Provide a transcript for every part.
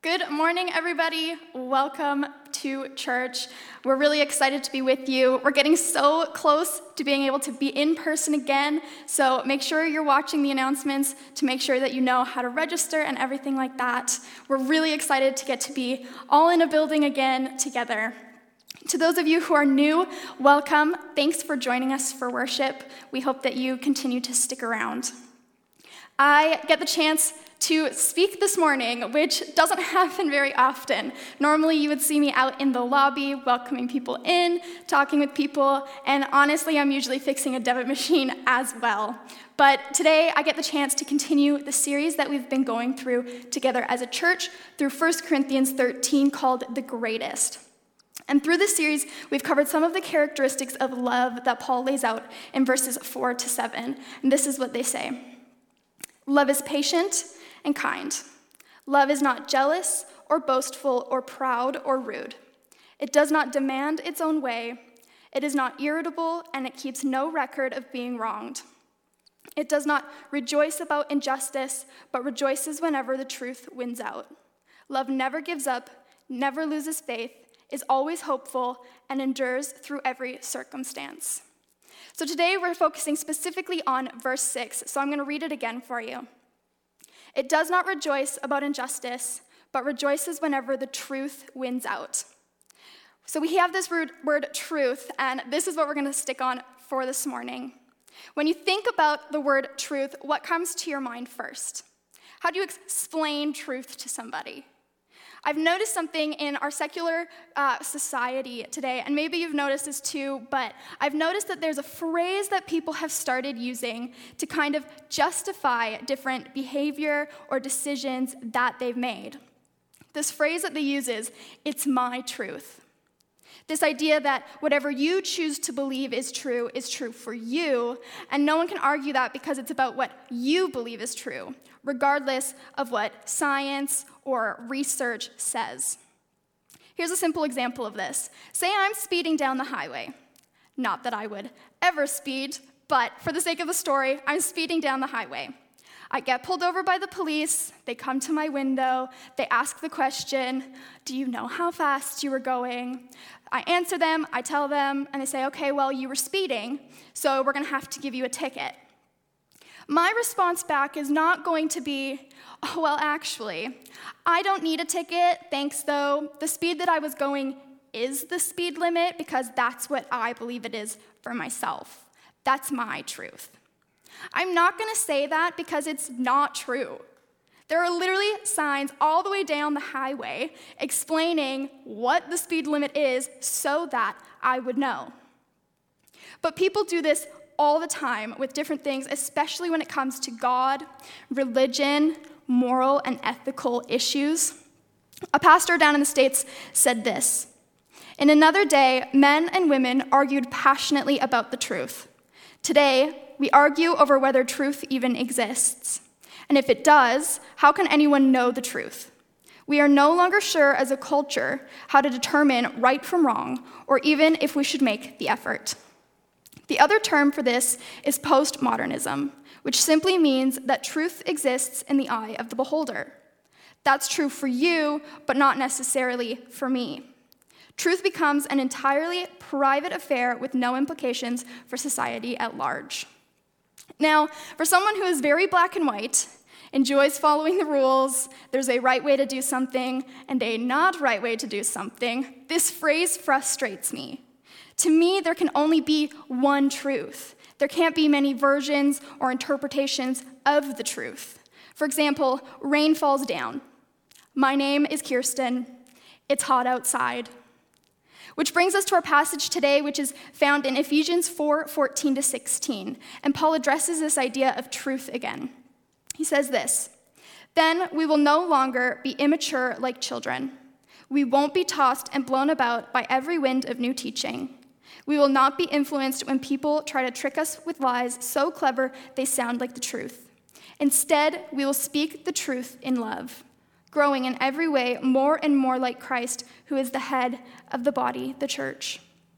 Good morning, everybody. Welcome to church. We're really excited to be with you. We're getting so close to being able to be in person again, so make sure you're watching the announcements to make sure that you know how to register and everything like that. We're really excited to get to be all in a building again together. To those of you who are new, welcome. Thanks for joining us for worship. We hope that you continue to stick around. I get the chance to speak this morning, which doesn't happen very often. Normally, you would see me out in the lobby, welcoming people in, talking with people, and honestly, I'm usually fixing a debit machine as well. But today, I get the chance to continue the series that we've been going through together as a church through 1 Corinthians 13 called The Greatest. And through this series, we've covered some of the characteristics of love that Paul lays out in verses 4 to 7. And this is what they say. Love is patient and kind. Love is not jealous or boastful or proud or rude. It does not demand its own way. It is not irritable, and it keeps no record of being wronged. It does not rejoice about injustice, but rejoices whenever the truth wins out. Love never gives up, never loses faith, is always hopeful, and endures through every circumstance. So today we're focusing specifically on verse 6, so I'm going to read it again for you. It does not rejoice about injustice, but rejoices whenever the truth wins out. So we have this word truth, and this is what we're going to stick on for this morning. When you think about the word truth, what comes to your mind first? How do you explain truth to somebody? I've noticed something in our secular society today, and maybe you've noticed this too, but I've noticed that there's a phrase that people have started using to kind of justify different behavior or decisions that they've made. This phrase that they use is, "It's my truth." This idea that whatever you choose to believe is true for you, and no one can argue that because it's about what you believe is true, regardless of what science or research says. Here's a simple example of this. Say I'm speeding down the highway. Not that I would ever speed, but for the sake of the story, I'm speeding down the highway. I get pulled over by the police, they come to my window, they ask the question, "Do you know how fast you were going?" I answer them, I tell them, and they say, "Okay, well, you were speeding, so we're gonna have to give you a ticket." My response back is not going to be, "Oh, well, actually, I don't need a ticket, thanks though. The speed that I was going is the speed limit because that's what I believe it is for myself. That's my truth." I'm not going to say that because it's not true. There are literally signs all the way down the highway explaining what the speed limit is so that I would know. But people do this all the time with different things, especially when it comes to God, religion, moral and ethical issues. A pastor down in the States said this, "In another day, men and women argued passionately about the truth. Today, we argue over whether truth even exists. And if it does, how can anyone know the truth? We are no longer sure as a culture how to determine right from wrong, or even if we should make the effort." The other term for this is postmodernism, which simply means that truth exists in the eye of the beholder. That's true for you, but not necessarily for me. Truth becomes an entirely private affair with no implications for society at large. Now, for someone who is very black and white, enjoys following the rules, there's a right way to do something and a not right way to do something, this phrase frustrates me. To me, there can only be one truth. There can't be many versions or interpretations of the truth. For example, rain falls down. My name is Kirsten. It's hot outside. Which brings us to our passage today, which is found in Ephesians 4:14 to 16. And Paul addresses this idea of truth again. He says this, "Then we will no longer be immature like children. We won't be tossed and blown about by every wind of new teaching. We will not be influenced when people try to trick us with lies so clever they sound like the truth. Instead, we will speak the truth in love, growing in every way more and more like Christ, who is the head of the body, the church."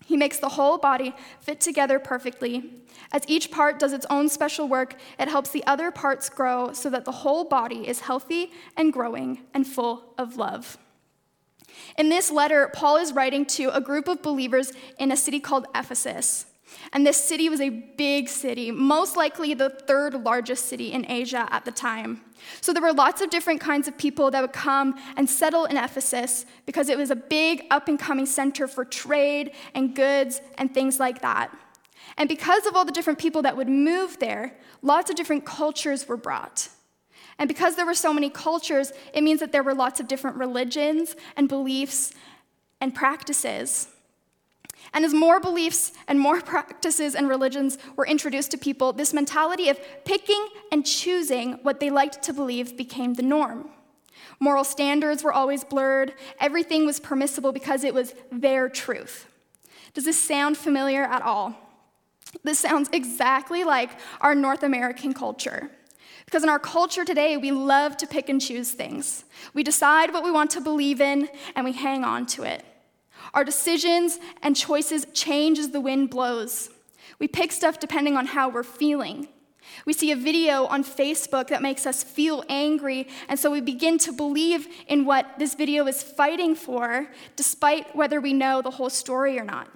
He makes the whole body fit together perfectly. As each part does its own special work, it helps the other parts grow so that the whole body is healthy and growing and full of love. In this letter, Paul is writing to a group of believers in a city called Ephesus. And this city was a big city, most likely the third largest city in Asia at the time. So there were lots of different kinds of people that would come and settle in Ephesus because it was a big up-and-coming center for trade and goods and things like that. And because of all the different people that would move there, lots of different cultures were brought. And because there were so many cultures, it means that there were lots of different religions and beliefs and practices. And as more beliefs and more practices and religions were introduced to people, this mentality of picking and choosing what they liked to believe became the norm. Moral standards were always blurred. Everything was permissible because it was their truth. Does this sound familiar at all? This sounds exactly like our North American culture. Because in our culture today, we love to pick and choose things. We decide what we want to believe in, and we hang on to it. Our decisions and choices change as the wind blows. We pick stuff depending on how we're feeling. We see a video on Facebook that makes us feel angry, and so we begin to believe in what this video is fighting for, despite whether we know the whole story or not.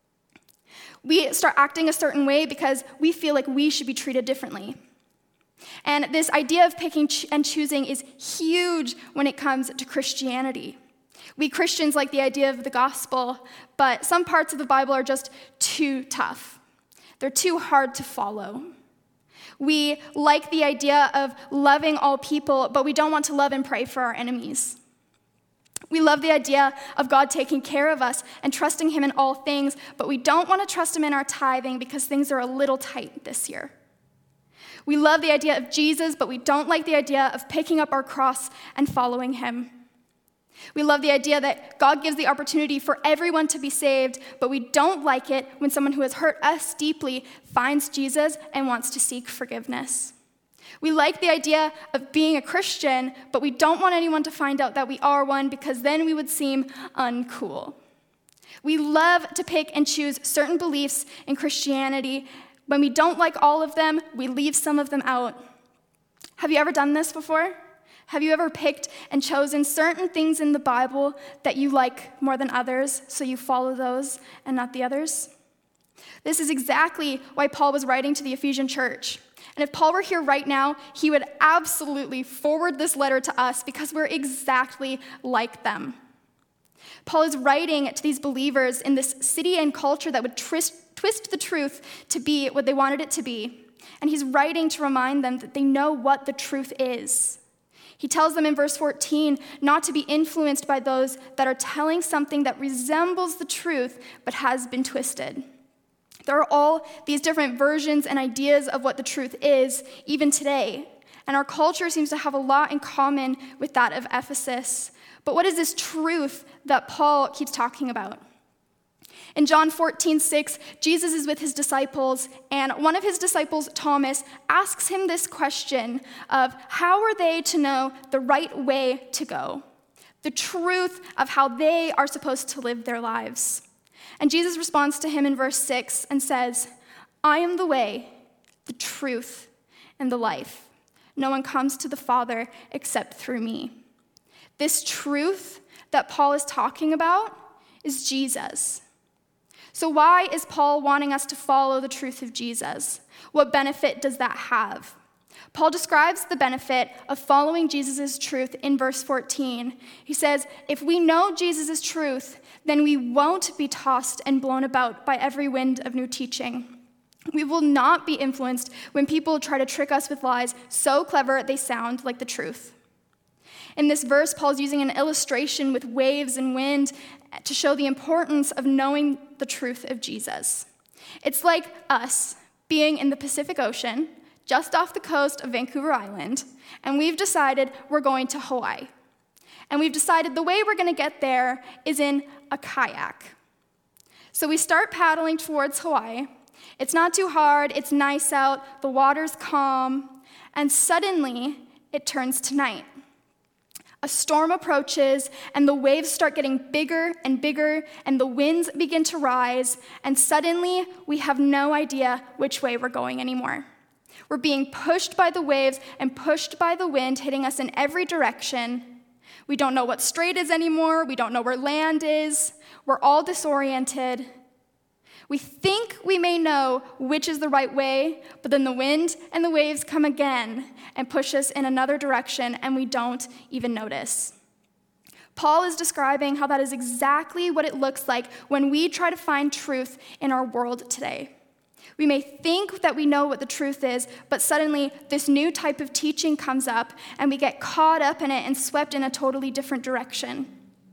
We start acting a certain way because we feel like we should be treated differently. And this idea of picking and choosing is huge when it comes to Christianity. We Christians like the idea of the gospel, but some parts of the Bible are just too tough. They're too hard to follow. We like the idea of loving all people, but we don't want to love and pray for our enemies. We love the idea of God taking care of us and trusting him in all things, but we don't want to trust him in our tithing because things are a little tight this year. We love the idea of Jesus, but we don't like the idea of picking up our cross and following him. We love the idea that God gives the opportunity for everyone to be saved, but we don't like it when someone who has hurt us deeply finds Jesus and wants to seek forgiveness. We like the idea of being a Christian, but we don't want anyone to find out that we are one because then we would seem uncool. We love to pick and choose certain beliefs in Christianity. When we don't like all of them, we leave some of them out. Have you ever done this before? Have you ever picked and chosen certain things in the Bible that you like more than others, so you follow those and not the others? This is exactly why Paul was writing to the Ephesian church. And if Paul were here right now, he would absolutely forward this letter to us because we're exactly like them. Paul is writing to these believers in this city and culture that would twist the truth to be what they wanted it to be. And he's writing to remind them that they know what the truth is. He tells them in verse 14 not to be influenced by those that are telling something that resembles the truth but has been twisted. There are all these different versions and ideas of what the truth is, even today. And our culture seems to have a lot in common with that of Ephesus. But what is this truth that Paul keeps talking about? In John 14:6, Jesus is with his disciples, and one of his disciples, Thomas, asks him this question of how are they to know the right way to go, the truth of how they are supposed to live their lives. And Jesus responds to him in verse 6 and says, I am the way, the truth, and the life. No one comes to the Father except through me. This truth that Paul is talking about is Jesus. So why is Paul wanting us to follow the truth of Jesus? What benefit does that have? Paul describes the benefit of following Jesus' truth in verse 14. He says, if we know Jesus' truth, then we won't be tossed and blown about by every wind of new teaching. We will not be influenced when people try to trick us with lies so clever they sound like the truth. In this verse, Paul's using an illustration with waves and wind to show the importance of knowing the truth of Jesus. It's like us being in the Pacific Ocean, just off the coast of Vancouver Island, and we've decided we're going to Hawaii. And we've decided the way we're going to get there is in a kayak. So we start paddling towards Hawaii. It's not too hard, it's nice out, the water's calm, and suddenly it turns to night. A storm approaches, and the waves start getting bigger and bigger, and the winds begin to rise, and suddenly we have no idea which way we're going anymore. We're being pushed by the waves and pushed by the wind, hitting us in every direction. We don't know what strait is anymore. We don't know where land is. We're all disoriented. We think we may know which is the right way, but then the wind and the waves come again and push us in another direction, and we don't even notice. Paul is describing how that is exactly what it looks like when we try to find truth in our world today. We may think that we know what the truth is, but suddenly this new type of teaching comes up, and we get caught up in it and swept in a totally different direction.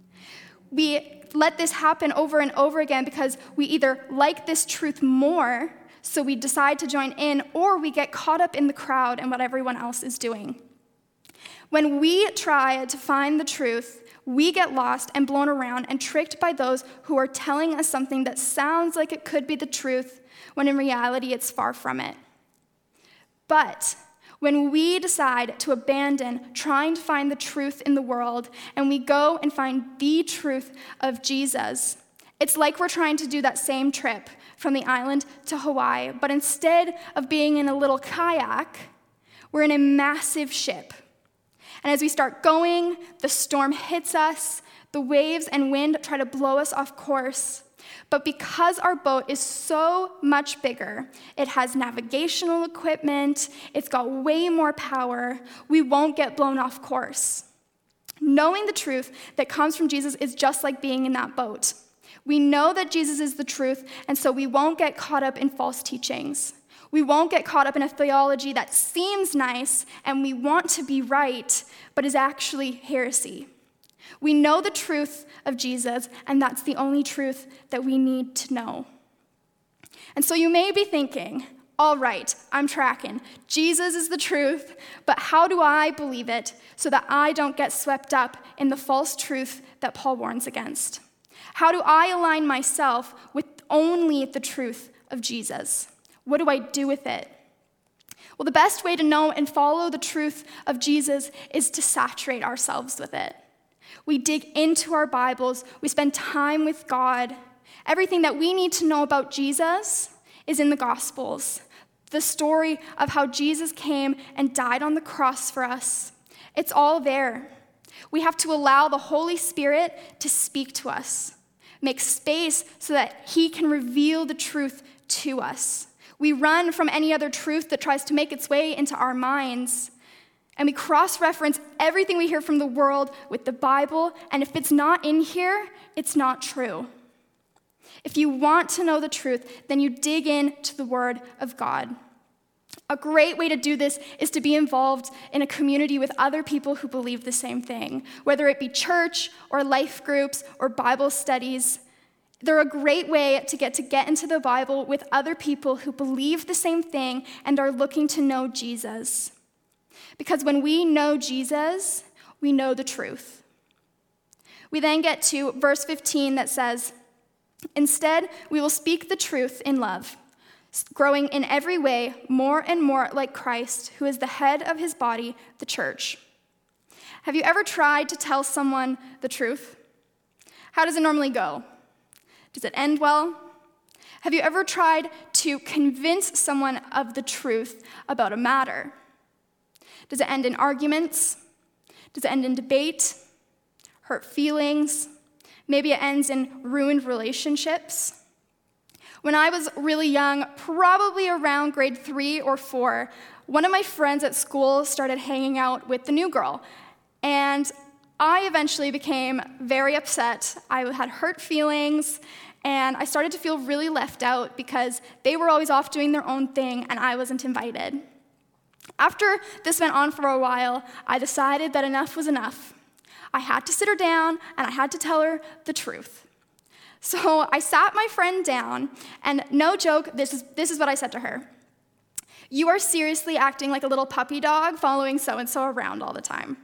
We let this happen over and over again because we either like this truth more, so we decide to join in, or we get caught up in the crowd and what everyone else is doing. When we try to find the truth, we get lost and blown around and tricked by those who are telling us something that sounds like it could be the truth, when in reality it's far from it. But when we decide to abandon trying to find the truth in the world and we go and find the truth of Jesus, it's like we're trying to do that same trip from the island to Hawaii, but instead of being in a little kayak, we're in a massive ship. And as we start going, the storm hits us, the waves and wind try to blow us off course. But because our boat is so much bigger, it has navigational equipment, it's got way more power, we won't get blown off course. Knowing the truth that comes from Jesus is just like being in that boat. We know that Jesus is the truth, and so we won't get caught up in false teachings. We won't get caught up in a theology that seems nice and we want to be right, but is actually heresy. We know the truth of Jesus, and that's the only truth that we need to know. And so you may be thinking, all right, I'm tracking. Jesus is the truth, but how do I believe it so that I don't get swept up in the false truth that Paul warns against? How do I align myself with only the truth of Jesus? What do I do with it? Well, the best way to know and follow the truth of Jesus is to saturate ourselves with it. We dig into our Bibles, we spend time with God. Everything that we need to know about Jesus is in the Gospels. The story of how Jesus came and died on the cross for us. It's all there. We have to allow the Holy Spirit to speak to us, make space so that He can reveal the truth to us. We run from any other truth that tries to make its way into our minds. And we cross-reference everything we hear from the world with the Bible, and if it's not in here, it's not true. If you want to know the truth, then you dig into the Word of God. A great way to do this is to be involved in a community with other people who believe the same thing, whether it be church or life groups or Bible studies. They're a great way to get into the Bible with other people who believe the same thing and are looking to know Jesus. Because when we know Jesus, we know the truth. We then get to verse 15 that says, "Instead, we will speak the truth in love, growing in every way more and more like Christ, who is the head of his body, the church." Have you ever tried to tell someone the truth? How does it normally go? Does it end well? Have you ever tried to convince someone of the truth about a matter? Does it end in arguments? Does it end in debate? Hurt feelings? Maybe it ends in ruined relationships? When I was really young, probably around grade 3 or 4, one of my friends at school started hanging out with the new girl. And I eventually became very upset. I had hurt feelings, and I started to feel really left out because they were always off doing their own thing, and I wasn't invited. After this went on for a while, I decided that enough was enough. I had to sit her down, and I had to tell her the truth. So I sat my friend down, and no joke, this is what I said to her. "You are seriously acting like a little puppy dog following so-and-so around all the time."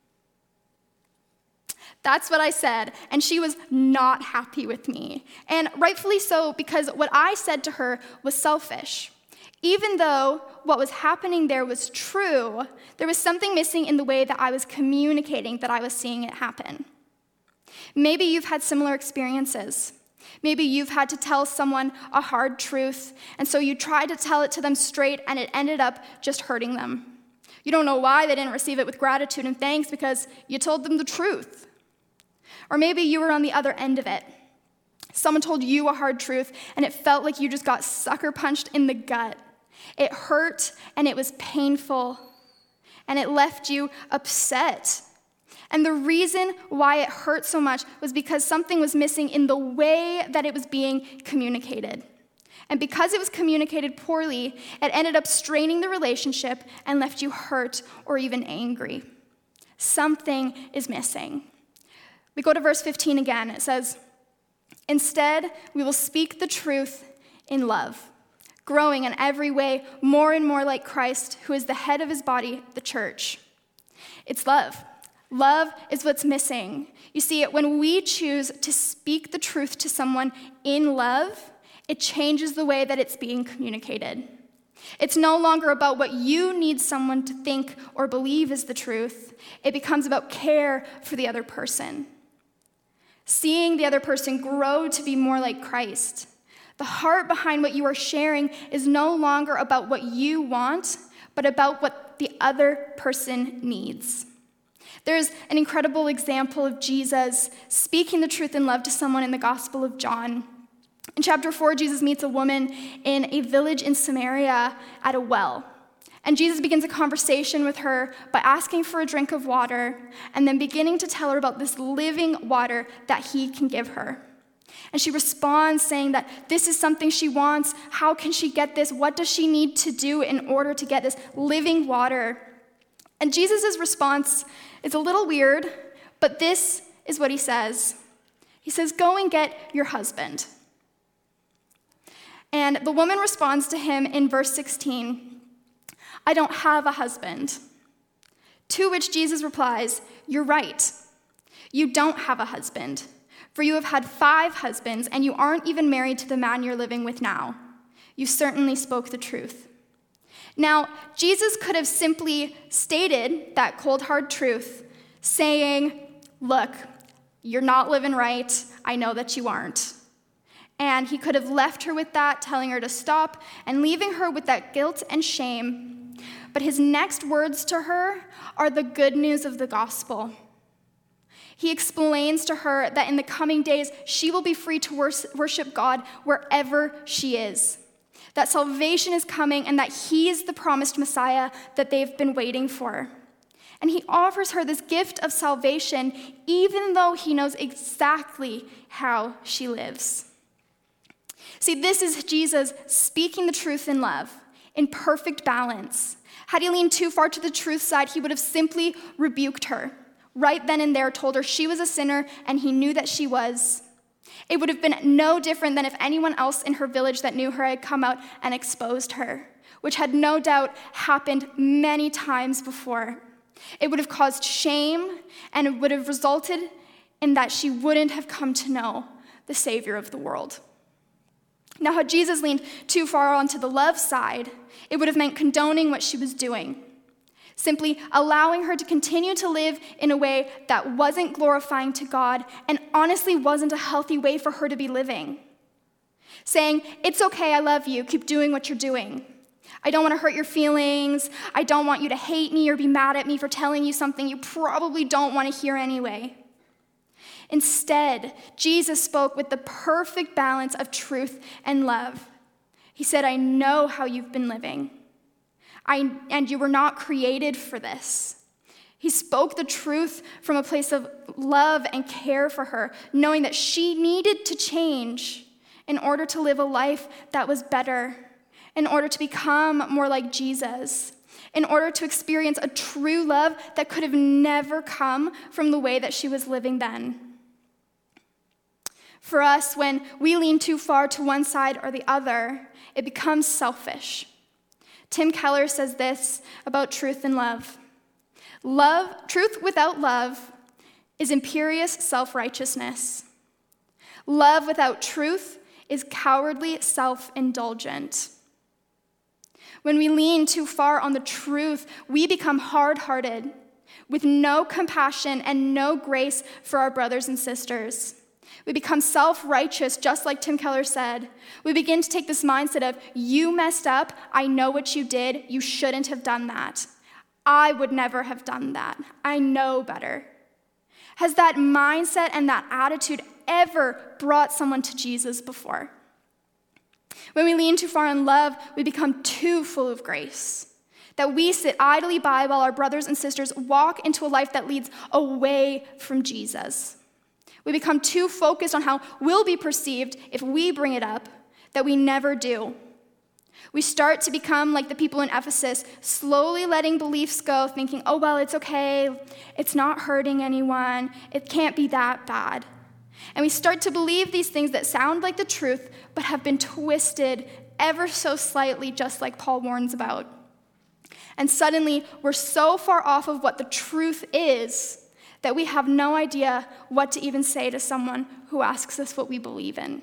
That's what I said, and she was not happy with me. And rightfully so, because what I said to her was selfish. Even though what was happening there was true, there was something missing in the way that I was communicating that I was seeing it happen. Maybe you've had similar experiences. Maybe you've had to tell someone a hard truth, and so you tried to tell it to them straight, and it ended up just hurting them. You don't know why they didn't receive it with gratitude and thanks because you told them the truth. Or maybe you were on the other end of it. Someone told you a hard truth, and it felt like you just got sucker punched in the gut. It hurt, and it was painful, and it left you upset. And the reason why it hurt so much was because something was missing in the way that it was being communicated. And because it was communicated poorly, it ended up straining the relationship and left you hurt or even angry. Something is missing. We go to verse 15 again. It says, "Instead, we will speak the truth in love, growing in every way more and more like Christ, who is the head of his body, the church." It's love. Love is what's missing. You see, when we choose to speak the truth to someone in love, it changes the way that it's being communicated. It's no longer about what you need someone to think or believe is the truth. It becomes about care for the other person. Seeing the other person grow to be more like Christ. The heart behind what you are sharing is no longer about what you want, but about what the other person needs. There's an incredible example of Jesus speaking the truth in love to someone in the Gospel of John. In chapter 4, Jesus meets a woman in a village in Samaria at a well. And Jesus begins a conversation with her by asking for a drink of water and then beginning to tell her about this living water that he can give her. And she responds saying that this is something she wants. How can she get this? What does she need to do in order to get this living water? And Jesus' response is a little weird, but this is what he says. He says, "Go and get your husband." And the woman responds to him in verse 16, "I don't have a husband." To which Jesus replies, "You're right. You don't have a husband, for you have had 5 husbands, and you aren't even married to the man you're living with now. You certainly spoke the truth." Now, Jesus could have simply stated that cold, hard truth, saying, "Look, you're not living right. I know that you aren't." And he could have left her with that, telling her to stop and leaving her with that guilt and shame. But his next words to her are the good news of the gospel. He explains to her that in the coming days, she will be free to worship God wherever she is. That salvation is coming and that he is the promised Messiah that they've been waiting for. And he offers her this gift of salvation even though he knows exactly how she lives. See, this is Jesus speaking the truth in love, in perfect balance. Had he leaned too far to the truth side, he would have simply rebuked her. Right then and there, told her she was a sinner and he knew that she was. It would have been no different than if anyone else in her village that knew her had come out and exposed her, which had no doubt happened many times before. It would have caused shame, and it would have resulted in that she wouldn't have come to know the Savior of the world. Now, had Jesus leaned too far onto the love side, it would have meant condoning what she was doing, simply allowing her to continue to live in a way that wasn't glorifying to God and honestly wasn't a healthy way for her to be living. Saying, "It's okay, I love you, keep doing what you're doing. I don't want to hurt your feelings. I don't want you to hate me or be mad at me for telling you something you probably don't want to hear anyway." Instead, Jesus spoke with the perfect balance of truth and love. He said, "I know how you've been living, and you were not created for this." He spoke the truth from a place of love and care for her, knowing that she needed to change in order to live a life that was better, in order to become more like Jesus, in order to experience a true love that could have never come from the way that she was living then. For us, when we lean too far to one side or the other, it becomes selfish. Tim Keller says this about truth and love. Truth without love is imperious self-righteousness. Love without truth is cowardly self-indulgent. When we lean too far on the truth, we become hard-hearted, with no compassion and no grace for our brothers and sisters. We become self-righteous, just like Tim Keller said. We begin to take this mindset of, you messed up, I know what you did, you shouldn't have done that. I would never have done that. I know better. Has that mindset and that attitude ever brought someone to Jesus before? When we lean too far in love, we become too full of grace. That we sit idly by while our brothers and sisters walk into a life that leads away from Jesus. We become too focused on how we'll be perceived if we bring it up, that we never do. We start to become like the people in Ephesus, slowly letting beliefs go, thinking, oh, well, it's okay, it's not hurting anyone, it can't be that bad. And we start to believe these things that sound like the truth, but have been twisted ever so slightly, just like Paul warns about. And suddenly, we're so far off of what the truth is that we have no idea what to even say to someone who asks us what we believe in.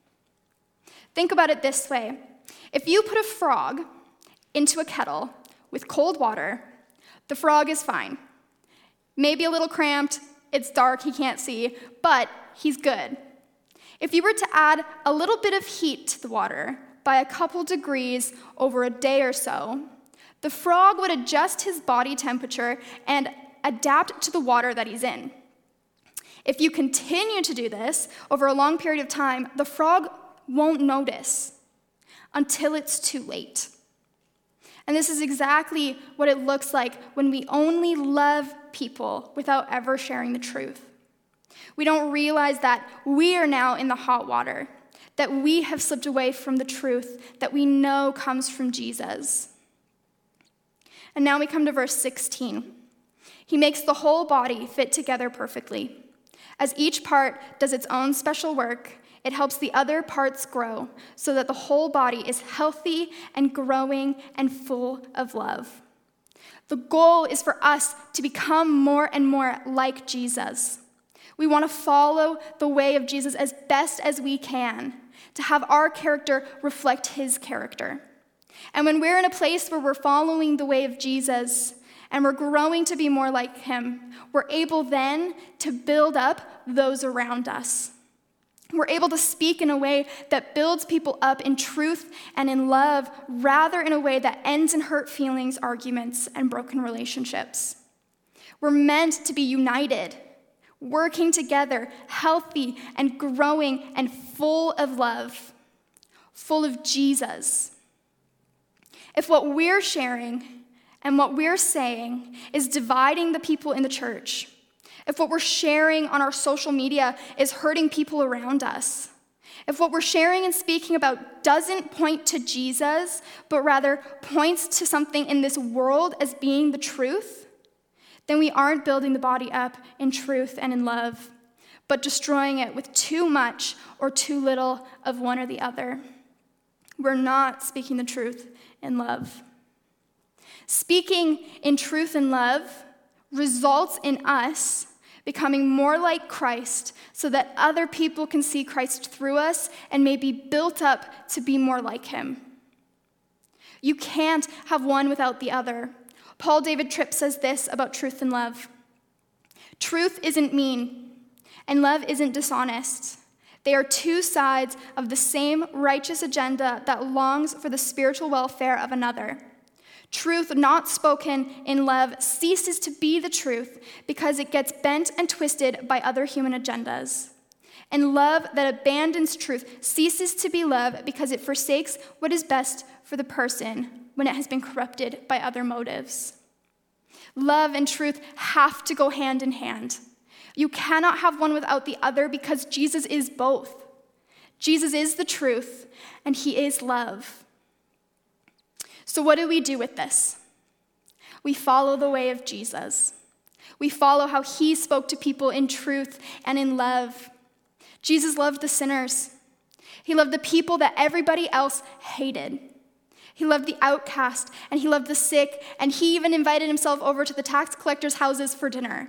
Think about it this way. If you put a frog into a kettle with cold water, the frog is fine. Maybe a little cramped, it's dark, he can't see, but he's good. If you were to add a little bit of heat to the water by a couple degrees over a day or so, the frog would adjust his body temperature and adapt to the water that he's in. If you continue to do this over a long period of time, the frog won't notice until it's too late. And this is exactly what it looks like when we only love people without ever sharing the truth. We don't realize that we are now in the hot water, that we have slipped away from the truth that we know comes from Jesus. And now we come to verse 16. He makes the whole body fit together perfectly. As each part does its own special work, it helps the other parts grow so that the whole body is healthy and growing and full of love. The goal is for us to become more and more like Jesus. We want to follow the way of Jesus as best as we can, to have our character reflect his character. And when we're in a place where we're following the way of Jesus and we're growing to be more like him, we're able then to build up those around us. We're able to speak in a way that builds people up in truth and in love, rather in a way that ends in hurt feelings, arguments, and broken relationships. We're meant to be united, working together, healthy and growing and full of love, full of Jesus. If what we're sharing and what we're saying is dividing the people in the church, if what we're sharing on our social media is hurting people around us, if what we're sharing and speaking about doesn't point to Jesus, but rather points to something in this world as being the truth, then we aren't building the body up in truth and in love, but destroying it with too much or too little of one or the other. We're not speaking the truth in love. Speaking in truth and love results in us becoming more like Christ so that other people can see Christ through us and may be built up to be more like him. You can't have one without the other. Paul David Tripp says this about truth and love. Truth isn't mean, and love isn't dishonest. They are two sides of the same righteous agenda that longs for the spiritual welfare of another. Truth not spoken in love ceases to be the truth because it gets bent and twisted by other human agendas. And love that abandons truth ceases to be love because it forsakes what is best for the person when it has been corrupted by other motives. Love and truth have to go hand in hand. You cannot have one without the other because Jesus is both. Jesus is the truth, and he is love. So what do we do with this? We follow the way of Jesus. We follow how he spoke to people in truth and in love. Jesus loved the sinners. He loved the people that everybody else hated. He loved the outcast, and he loved the sick, and he even invited himself over to the tax collectors' houses for dinner.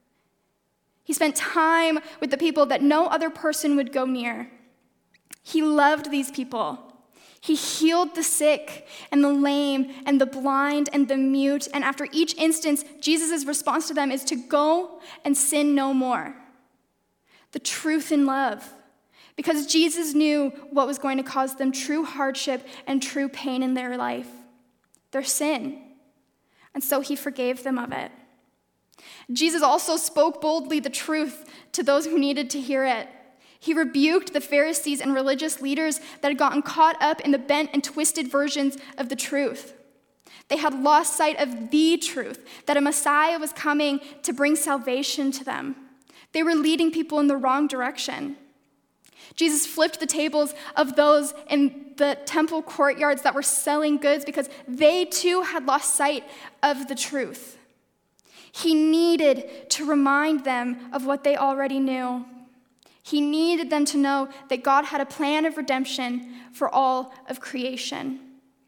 He spent time with the people that no other person would go near. He loved these people. He healed the sick and the lame and the blind and the mute. And after each instance, Jesus' response to them is to go and sin no more. The truth in love. Because Jesus knew what was going to cause them true hardship and true pain in their life, their sin. And so he forgave them of it. Jesus also spoke boldly the truth to those who needed to hear it. He rebuked the Pharisees and religious leaders that had gotten caught up in the bent and twisted versions of the truth. They had lost sight of the truth, that a Messiah was coming to bring salvation to them. They were leading people in the wrong direction. Jesus flipped the tables of those in the temple courtyards that were selling goods because they too had lost sight of the truth. He needed to remind them of what they already knew. He needed them to know that God had a plan of redemption for all of creation.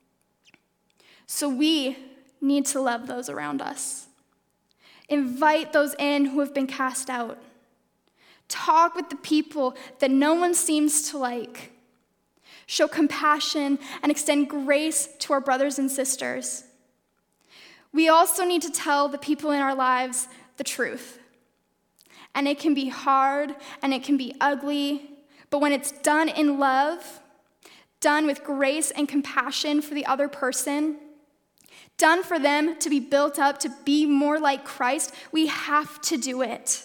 So we need to love those around us. Invite those in who have been cast out. Talk with the people that no one seems to like. Show compassion and extend grace to our brothers and sisters. We also need to tell the people in our lives the truth. And it can be hard and it can be ugly, but when it's done in love, done with grace and compassion for the other person, done for them to be built up to be more like Christ, we have to do it.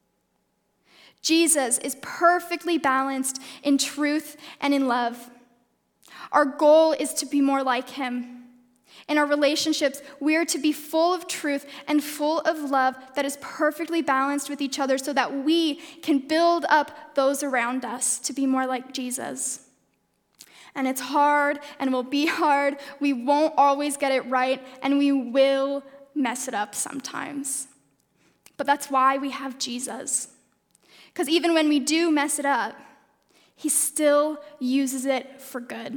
Jesus is perfectly balanced in truth and in love. Our goal is to be more like him. In our relationships, we are to be full of truth and full of love that is perfectly balanced with each other so that we can build up those around us to be more like Jesus. And it's hard and will be hard. We won't always get it right, and we will mess it up sometimes. But that's why we have Jesus. Because even when we do mess it up, he still uses it for good.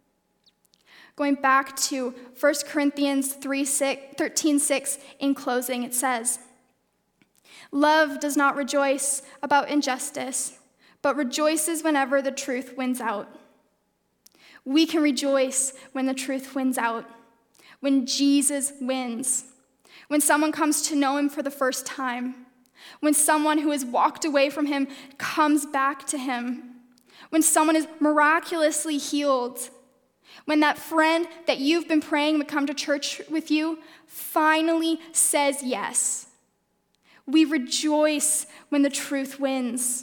Going back to 1 Corinthians 13:6 in closing, it says, "Love does not rejoice about injustice, but rejoices whenever the truth wins out." We can rejoice when the truth wins out, when Jesus wins, when someone comes to know him for the first time, when someone who has walked away from him comes back to him, when someone is miraculously healed, when that friend that you've been praying would come to church with you finally says yes. We rejoice when the truth wins.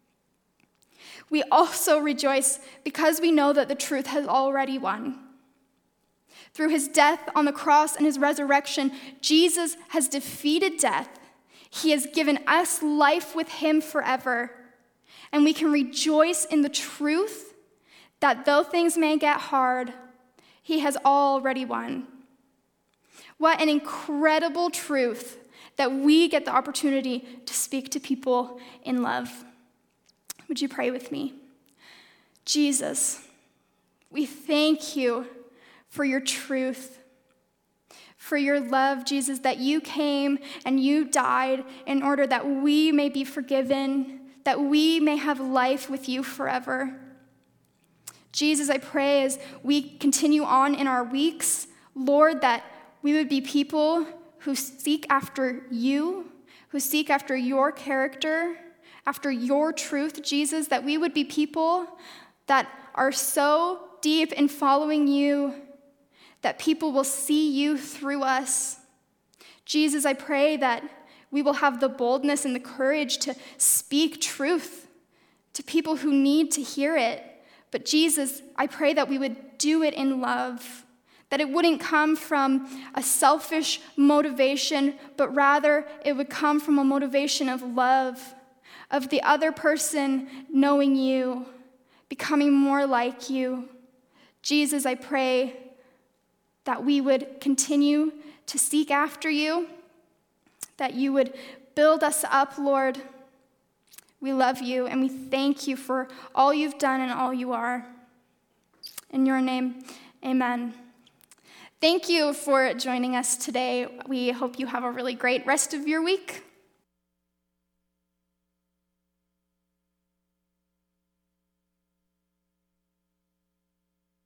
We also rejoice because we know that the truth has already won. Through his death on the cross and his resurrection, Jesus has defeated death. He has given us life with him forever. And we can rejoice in the truth that though things may get hard, he has already won. What an incredible truth that we get the opportunity to speak to people in love. Would you pray with me? Jesus, we thank you for your truth, for your love, Jesus, that you came and you died in order that we may be forgiven, that we may have life with you forever. Jesus, I pray as we continue on in our weeks, Lord, that we would be people who seek after you, who seek after your character, after your truth, Jesus, that we would be people that are so deep in following you that people will see you through us. Jesus, I pray that we will have the boldness and the courage to speak truth to people who need to hear it. But Jesus, I pray that we would do it in love, that it wouldn't come from a selfish motivation, but rather it would come from a motivation of love, of the other person knowing you, becoming more like you. Jesus, I pray that we would continue to seek after you, that you would build us up, Lord. We love you, and we thank you for all you've done and all you are. In your name, amen. Thank you for joining us today. We hope you have a really great rest of your week.